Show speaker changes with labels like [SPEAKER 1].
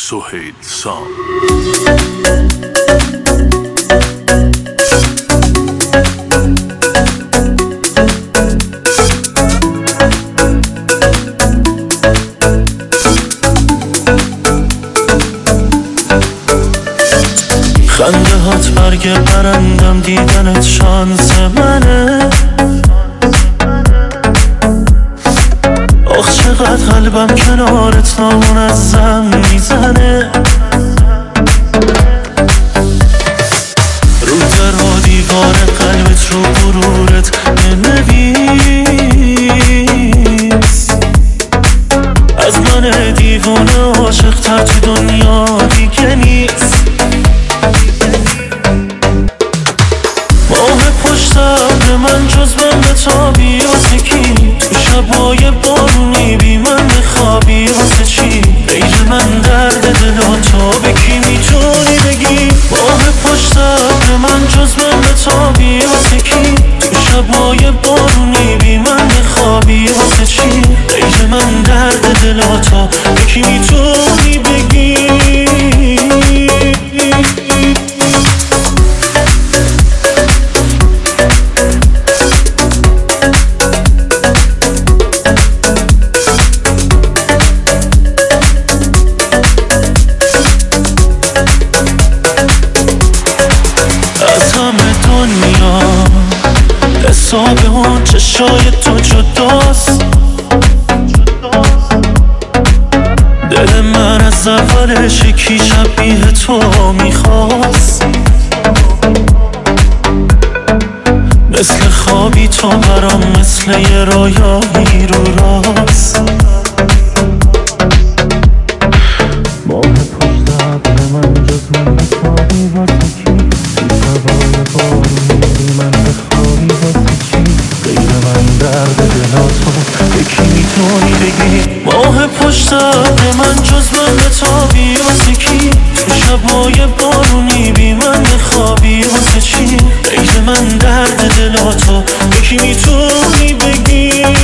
[SPEAKER 1] سهیل سام.
[SPEAKER 2] خنده هات برگ برندم، دیدنت شانس منه. آخ چقدر قلبم کنارت نامنظم میزنه. رو در و دیوار قلبت رو غرورت بنویس. از من دیوانه عاشق تر تو دنیا دیگه نیست. ماه پشت ابر من جز من بتابی واسه کی؟ تو شبای بارونی بی من بخوابی واسه چی؟ غیر من درد دلاتو به کی میتونی بگی؟ ماه پشت ابر من جز من بتابی واسه کی؟ تو شبای بارونی بی من بخوابی واسه چی؟ غیر من درد دلاتو به کی میتونی بگی؟ حساب اون چشای تو جداست. دل من از اولش یکی شبیه تو میخواست. مثل خوابی تو برام، مثل یه رویایی رو راست. ماه پشت ابر من جز من بخوابی واسه کی؟ تو شبای بارونی من بخوابی واسه چی؟ غیر من درد دلاتو به کی میتونی بگی؟ ماه پشت ابر من جز من بتابی واسه کی؟ تو شبای بارونی بی من بخوابی واسه چی؟ غیر من درد دلاتو به کی میتونی بگی؟